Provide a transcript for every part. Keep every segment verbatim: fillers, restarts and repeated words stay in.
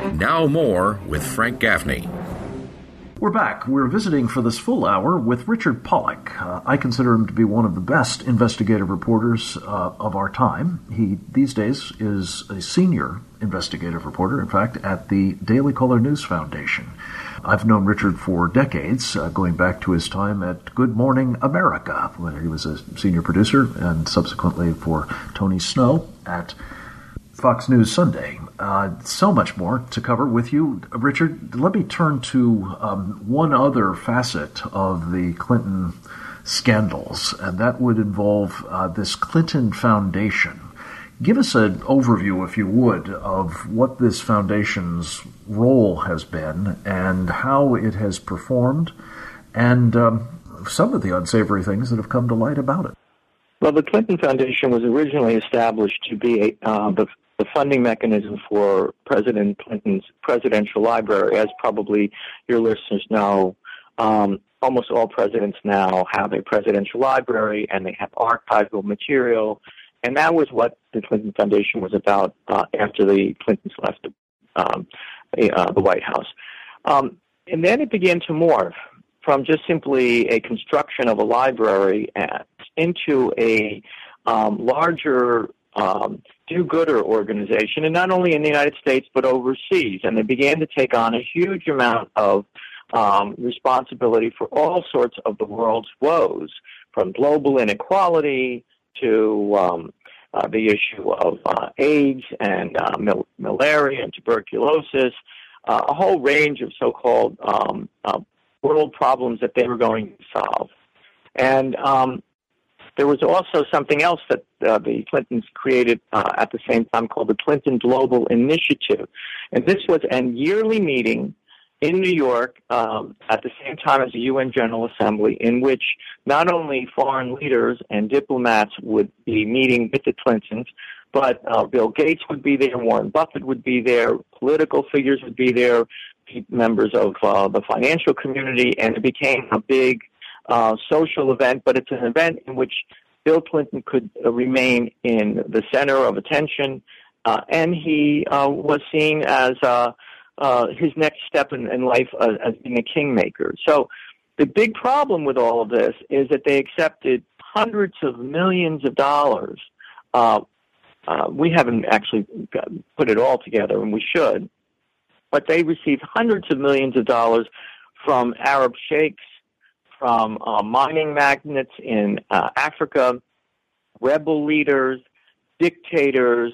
Now more with Frank Gaffney. We're back. We're visiting for this full hour with Richard Pollack. Uh, I consider him to be one of the best investigative reporters uh, of our time. He, these days, is a senior investigative reporter, in fact, at the Daily Caller News Foundation. I've known Richard for decades, uh, going back to his time at Good Morning America, when he was a senior producer, and subsequently for Tony Snow at Fox News Sunday. Uh, so much more to cover with you. Richard, let me turn to um, one other facet of the Clinton scandals, and that would involve uh, this Clinton Foundation. Give us an overview, if you would, of what this foundation's role has been and how it has performed, and um, some of the unsavory things that have come to light about it. Well, the Clinton Foundation was originally established to be a, uh, the the funding mechanism for President Clinton's presidential library. As probably your listeners know, um, almost all presidents now have a presidential library, and they have archival material, and that was what the Clinton Foundation was about uh, after the Clintons left um, uh, the White House. Um, and then it began to morph from just simply a construction of a library at, into a um, larger Um, do-gooder organization, and not only in the United States but overseas. And they began to take on a huge amount of um, responsibility for all sorts of the world's woes, from global inequality to um, uh, the issue of uh, AIDS and uh, mal- malaria and tuberculosis, uh, a whole range of so-called um, uh, world problems that they were going to solve. And um, there was also something else that uh, the Clintons created uh, at the same time called the Clinton Global Initiative. And this was a yearly meeting in New York um, at the same time as the U N General Assembly, in which not only foreign leaders and diplomats would be meeting with the Clintons, but uh, Bill Gates would be there, Warren Buffett would be there, political figures would be there, members of uh, the financial community, and it became a big Uh, social event, but it's an event in which Bill Clinton could uh, remain in the center of attention, uh, and he uh, was seen as uh, uh, his next step in, in life uh, as being a kingmaker. So the big problem with all of this is that they accepted hundreds of millions of dollars. Uh, uh, we haven't actually put it all together, and we should, but they received hundreds of millions of dollars from Arab sheikhs, from uh, mining magnates in uh, Africa, rebel leaders, dictators,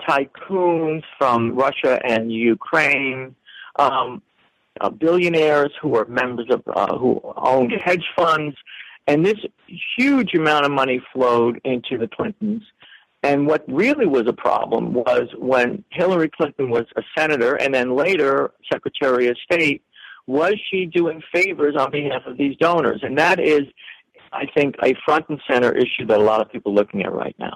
tycoons from Russia and Ukraine, um, uh, billionaires who are members of, uh, who owned hedge funds, and this huge amount of money flowed into the Clintons. And what really was a problem was when Hillary Clinton was a senator and then later Secretary of State, was she doing favors on behalf of these donors? And that is, I think, a front and center issue that a lot of people are looking at right now.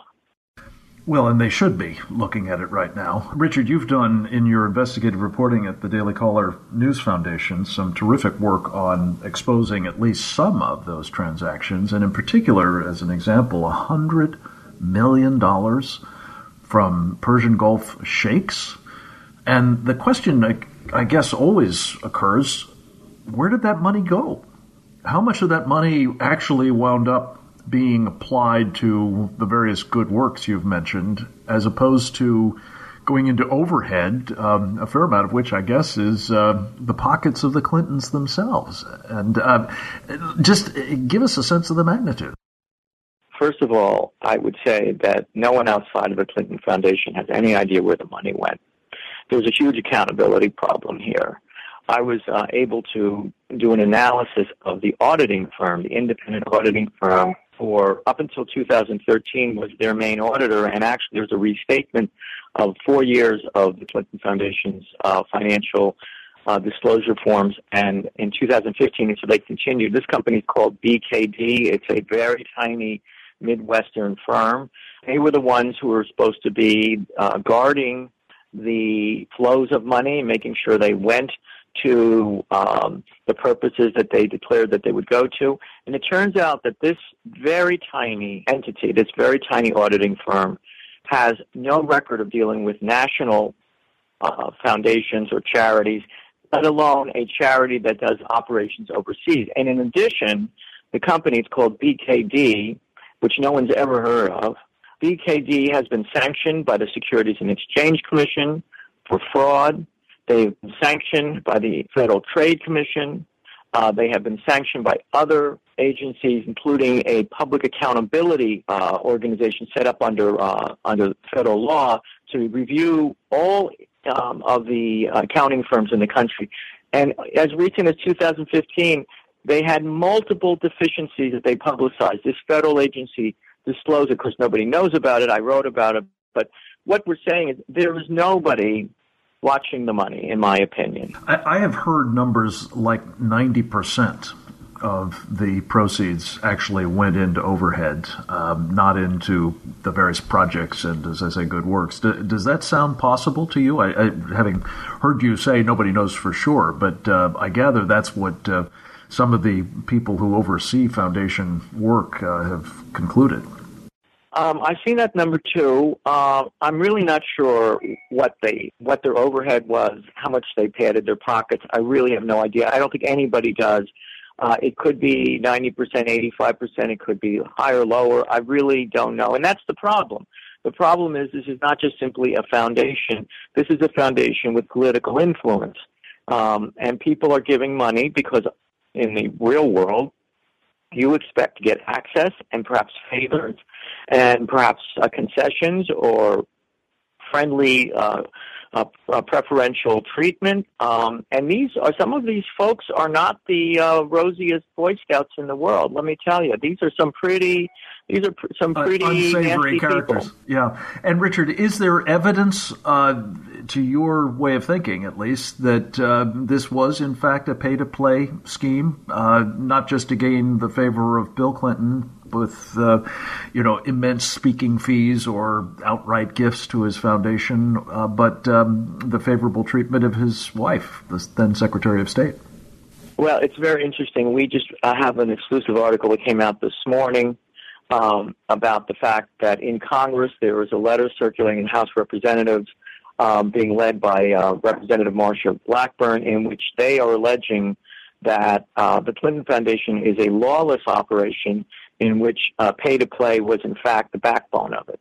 Well, and they should be looking at it right now. Richard, you've done, in your investigative reporting at the Daily Caller News Foundation, some terrific work on exposing at least some of those transactions, and in particular, as an example, one hundred million dollars from Persian Gulf sheikhs. And the question, I guess, always occurs, where did that money go? How much of that money actually wound up being applied to the various good works you've mentioned, as opposed to going into overhead, um, a fair amount of which, I guess, is uh, the pockets of the Clintons themselves? And uh, just give us a sense of the magnitude. First of all, I would say that no one outside of the Clinton Foundation has any idea where the money went. There's a huge accountability problem here. I was uh, able to do an analysis of the auditing firm, the independent auditing firm, for up until two thousand thirteen was their main auditor, and actually there's a restatement of four years of the Clinton Foundation's uh, financial uh, disclosure forms, and in two thousand fifteen, so they continued. This company is called B K D. It's a very tiny Midwestern firm. They were the ones who were supposed to be uh, guarding the flows of money, making sure they went to um, the purposes that they declared that they would go to. And it turns out that this very tiny entity, this very tiny auditing firm, has no record of dealing with national uh, foundations or charities, let alone a charity that does operations overseas. And in addition, the company is called B K D, which no one's ever heard of. B K D has been sanctioned by the Securities and Exchange Commission for fraud. They've been sanctioned by the Federal Trade Commission. Uh, they have been sanctioned by other agencies, including a public accountability uh, organization set up under uh, under federal law to review all um, of the accounting firms in the country. And as recent as two thousand fifteen, they had multiple deficiencies that they publicized. This federal agency disclosed it because nobody knows about it. I wrote about it. But what we're saying is there is nobody watching the money, in my opinion. I, I have heard numbers like ninety percent of the proceeds actually went into overhead, um, not into the various projects and, as I say, good works. D- does that sound possible to you? I, I, having heard you say nobody knows for sure, but uh, I gather that's what uh, some of the people who oversee foundation work uh, have concluded. Um, I've seen that number too. Uh, I'm really not sure what they what their overhead was, how much they padded their pockets. I really have no idea. I don't think anybody does. Uh, it could be ninety percent, eighty-five percent. It could be higher, lower. I really don't know. And that's the problem. The problem is this is not just simply a foundation. This is a foundation with political influence. Um, and people are giving money because in the real world, you expect to get access and perhaps favors and perhaps uh, concessions or friendly uh, uh, uh, preferential treatment. Um, and these are some of these folks are not the uh, rosiest Boy Scouts in the world. Let me tell you, these are some pretty. These are pr- some pretty uh, unsavory nasty characters. People. Yeah. And Richard, is there evidence, uh, to your way of thinking at least, that uh, this was in fact a pay-to-play scheme, uh, not just to gain the favor of Bill Clinton with, uh, you know, immense speaking fees or outright gifts to his foundation, uh, but um, the favorable treatment of his wife, the then Secretary of State? Well, it's very interesting. We just uh, have an exclusive article that came out this morning Um, about the fact that in Congress there was a letter circulating in House Representatives um, being led by uh, Representative Marsha Blackburn, in which they are alleging that uh, the Clinton Foundation is a lawless operation in which uh, pay-to-play was in fact the backbone of it.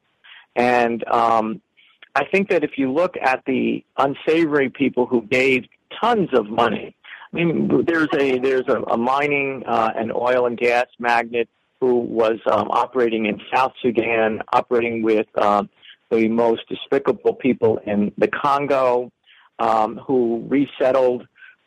And um, I think that if you look at the unsavory people who gave tons of money, I mean, there's a there's a, a mining uh, and oil and gas magnate who was um, operating in South Sudan, operating with uh, the most despicable people in the Congo, um, who resettled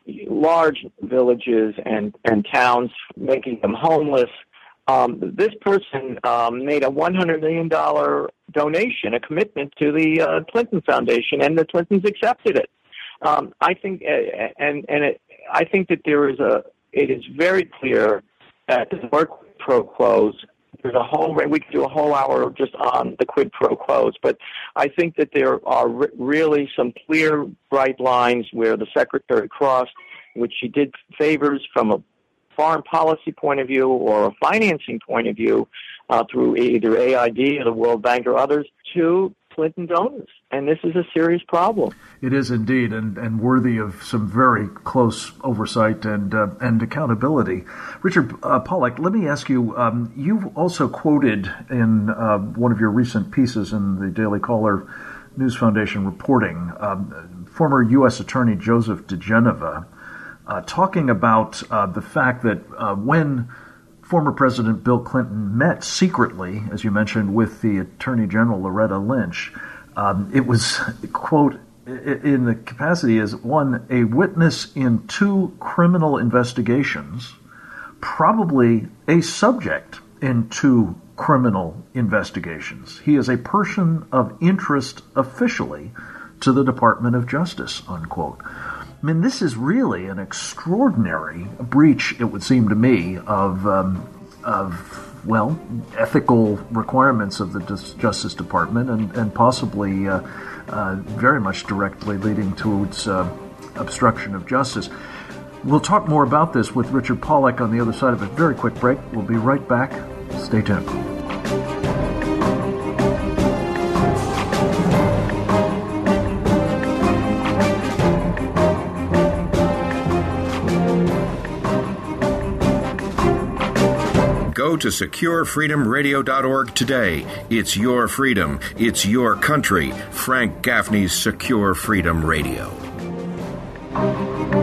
large villages and, and towns, making them homeless. Um, this person um, made a one hundred million dollars donation, a commitment to the uh, Clinton Foundation, and the Clintons accepted it. Um, I think, uh, and and it, I think that there is a. It is very clear that the work pro quos. There's a whole. We could do a whole hour just on the quid pro quos, but I think that there are re- really some clear, bright lines where the secretary crossed, which she did favors from a foreign policy point of view or a financing point of view uh, through either A I D or the World Bank or others to Clinton donors. And this is a serious problem. It is indeed, and, and worthy of some very close oversight and uh, and accountability. Richard uh, Pollack, let me ask you, um, you've also quoted in uh, one of your recent pieces in the Daily Caller News Foundation reporting, um, former U S Attorney Joseph diGenova, uh, talking about uh, the fact that uh, when former President Bill Clinton met secretly, as you mentioned, with the Attorney General Loretta Lynch, um, it was, quote, in the capacity as, one, a witness in two criminal investigations, probably a subject in two criminal investigations. He is a person of interest officially to the Department of Justice, unquote. I mean, this is really an extraordinary breach, it would seem to me, of, um, of well, ethical requirements of the Justice Department and, and possibly uh, uh, very much directly leading towards uh, obstruction of justice. We'll talk more about this with Richard Pollack on the other side of a very quick break. We'll be right back. Stay tuned. Go to secure freedom radio dot org today. It's your freedom. It's your country. Frank Gaffney's Secure Freedom Radio.